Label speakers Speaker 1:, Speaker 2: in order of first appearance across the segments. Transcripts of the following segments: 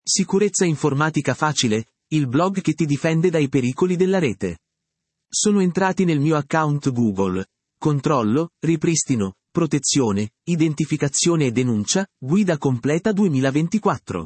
Speaker 1: Sicurezza informatica facile, il blog che ti difende dai pericoli della rete. Sono entrati nel mio account Google. Controllo, ripristino, protezione, identificazione e denuncia, guida completa 2024.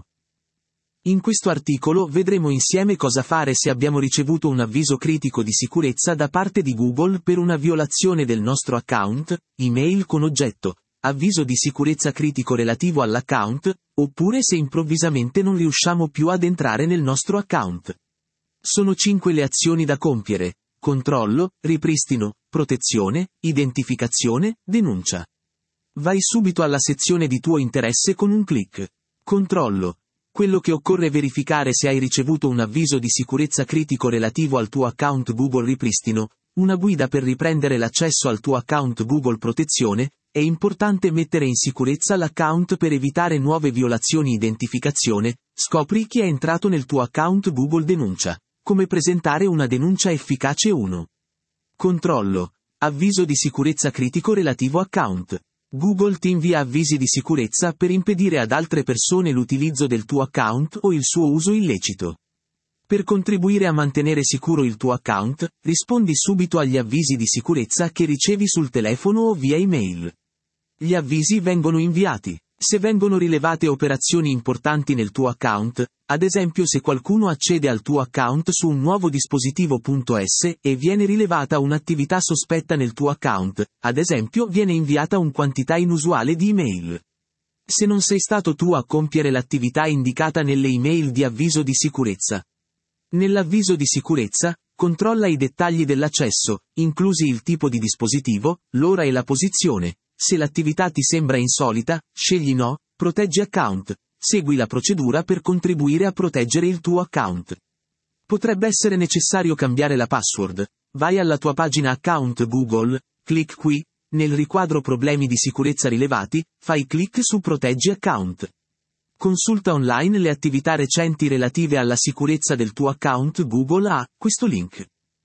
Speaker 1: In questo articolo vedremo insieme cosa fare se abbiamo ricevuto un avviso critico di sicurezza da parte di Google per una violazione del nostro account, email con oggetto, avviso di sicurezza critico relativo all'account, oppure se improvvisamente non riusciamo più ad entrare nel nostro account. Sono 5 le azioni da compiere: controllo, ripristino, protezione, identificazione, denuncia. Vai subito alla sezione di tuo interesse con un clic. Controllo. Quello che occorre verificare se hai ricevuto un avviso di sicurezza critico relativo al tuo account Google. Ripristino. Una guida per riprendere l'accesso al tuo account Google. Protezione. È importante mettere in sicurezza l'account per evitare nuove violazioni. Identificazione. Scopri chi è entrato nel tuo account Google. Denuncia. Come presentare una denuncia efficace. 1. Controllo. Avviso di sicurezza critico relativo account. Google ti invia avvisi di sicurezza per impedire ad altre persone l'utilizzo del tuo account o il suo uso illecito. Per contribuire a mantenere sicuro il tuo account, rispondi subito agli avvisi di sicurezza che ricevi sul telefono o via email. Gli avvisi vengono inviati se vengono rilevate operazioni importanti nel tuo account, ad esempio se qualcuno accede al tuo account su un nuovo dispositivo. S e viene rilevata un'attività sospetta nel tuo account, ad esempio viene inviata una quantità inusuale di email. Se non sei stato tu a compiere l'attività indicata nelle email di avviso di sicurezza. Nell'avviso di sicurezza, controlla i dettagli dell'accesso, inclusi il tipo di dispositivo, l'ora e la posizione. Se l'attività ti sembra insolita, scegli no, proteggi account, segui la procedura per contribuire a proteggere il tuo account. Potrebbe essere necessario cambiare la password. Vai alla tua pagina account Google, clic qui, nel riquadro problemi di sicurezza rilevati, fai clic su proteggi account. Consulta online le attività recenti relative alla sicurezza del tuo account Google a questo link.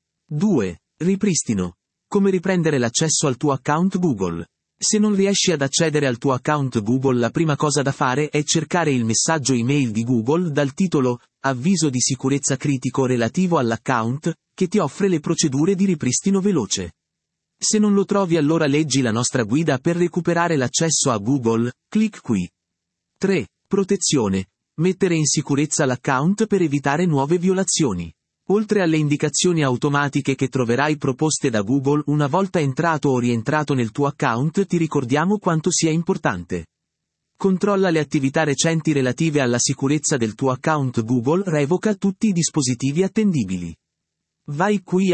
Speaker 1: 2. Ripristino. Come riprendere l'accesso al tuo account Google. Se non riesci ad accedere al tuo account Google, la prima cosa da fare è cercare il messaggio email di Google dal titolo Avviso di sicurezza critico relativo all'account, che ti offre le procedure di ripristino veloce. Se non lo trovi, allora leggi la nostra guida per recuperare l'accesso a Google, clic qui. 3. Protezione. Mettere in sicurezza l'account per evitare nuove violazioni. Oltre alle indicazioni automatiche che troverai proposte da Google una volta entrato o rientrato nel tuo account, ti ricordiamo quanto sia importante. Controlla le attività recenti relative alla sicurezza del tuo account Google, revoca tutti i dispositivi attendibili. Vai qui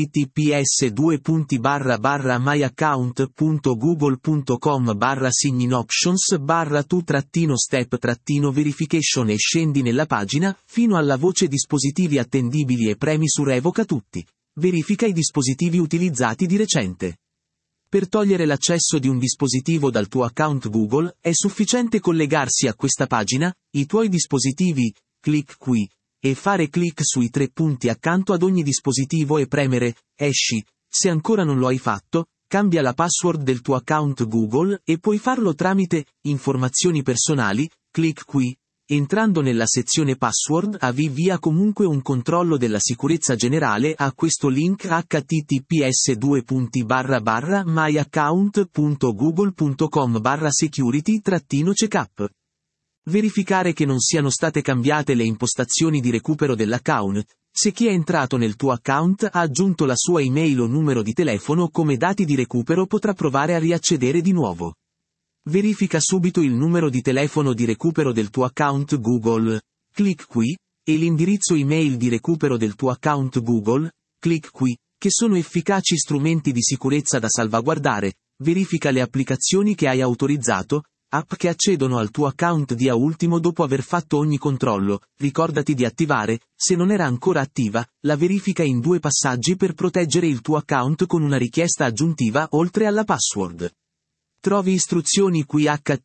Speaker 1: https://myaccount.google.com/sign-in options /2-step-verification e scendi nella pagina, fino alla voce dispositivi attendibili e premi su revoca tutti. Verifica i dispositivi utilizzati di recente. Per togliere l'accesso di un dispositivo dal tuo account Google, è sufficiente collegarsi a questa pagina, i tuoi dispositivi, clic qui, e fare clic sui 3 punti accanto ad ogni dispositivo e premere esci. Se ancora non lo hai fatto, cambia la password del tuo account Google e puoi farlo tramite informazioni personali, clic qui. Entrando nella sezione password avvia comunque un controllo della sicurezza generale a questo link https://myaccount.google.com/security-checkup. Verificare che non siano state cambiate le impostazioni di recupero dell'account. Se chi è entrato nel tuo account ha aggiunto la sua email o numero di telefono come dati di recupero, potrà provare a riaccedere di nuovo. Verifica subito il numero di telefono di recupero del tuo account Google. Clic qui, e l'indirizzo email di recupero del tuo account Google. Clic qui, che sono efficaci strumenti di sicurezza da salvaguardare. Verifica le applicazioni che hai autorizzato. App che accedono al tuo account da ultimo dopo aver fatto ogni controllo. Ricordati di attivare, se non era ancora attiva, la verifica in 2 passaggi per proteggere il tuo account con una richiesta aggiuntiva oltre alla password. Trovi istruzioni qui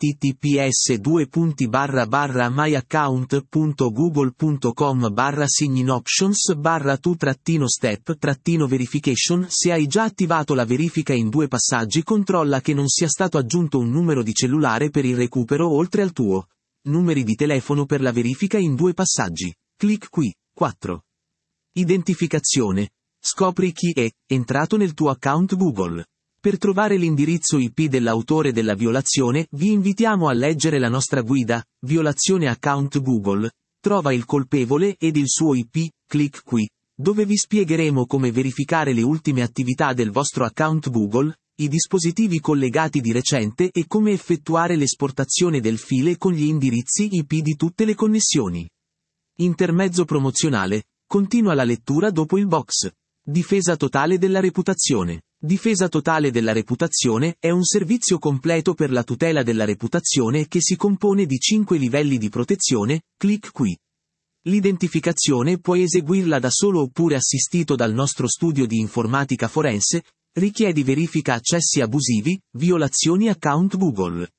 Speaker 1: https://myaccount.google.com/sign-in-options /2-step-verification. Se hai già attivato la verifica in 2 passaggi, controlla che non sia stato aggiunto un numero di cellulare per il recupero oltre al tuo. numeri di telefono per la verifica in 2 passaggi. Clic qui. 4. Identificazione. Scopri chi è entrato nel tuo account Google. Per trovare l'indirizzo IP dell'autore della violazione, vi invitiamo a leggere la nostra guida, Violazione account Google. Trova il colpevole ed il suo IP, clic qui, dove vi spiegheremo come verificare le ultime attività del vostro account Google, i dispositivi collegati di recente e come effettuare l'esportazione del file con gli indirizzi IP di tutte le connessioni. Intermezzo promozionale. Continua la lettura dopo il box. Difesa totale della reputazione. Difesa totale della reputazione è un servizio completo per la tutela della reputazione che si compone di 5 livelli di protezione, clic qui. L'identificazione puoi eseguirla da solo oppure assistito dal nostro studio di informatica forense, richiedi verifica accessi abusivi, violazioni account Google.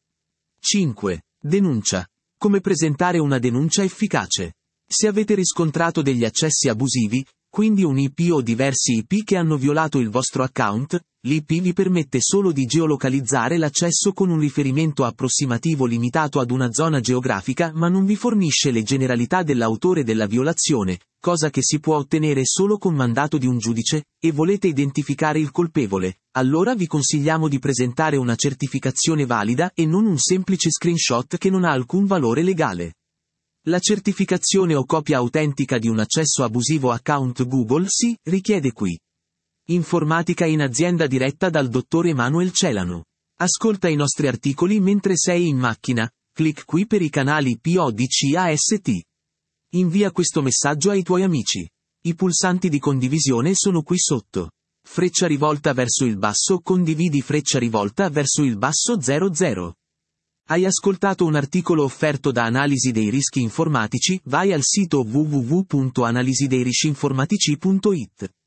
Speaker 1: 5. Denuncia. Come presentare una denuncia efficace. Se avete riscontrato degli accessi abusivi, quindi un IP o diversi IP che hanno violato il vostro account, l'IP vi permette solo di geolocalizzare l'accesso con un riferimento approssimativo limitato ad una zona geografica ma non vi fornisce le generalità dell'autore della violazione, cosa che si può ottenere solo con mandato di un giudice, e volete identificare il colpevole, allora vi consigliamo di presentare una certificazione valida e non un semplice screenshot che non ha alcun valore legale. La certificazione o copia autentica di un accesso abusivo account Google si richiede qui. Informatica in azienda diretta dal dottor Emanuel Celano. Ascolta i nostri articoli mentre sei in macchina, clic qui per i canali PODCAST. Invia questo messaggio ai tuoi amici. I pulsanti di condivisione sono qui sotto. Freccia rivolta verso il basso, condividi, freccia rivolta verso il basso 00. Hai ascoltato un articolo offerto da Analisi dei rischi informatici? Vai al sito www.analisideirischiinformatici.it.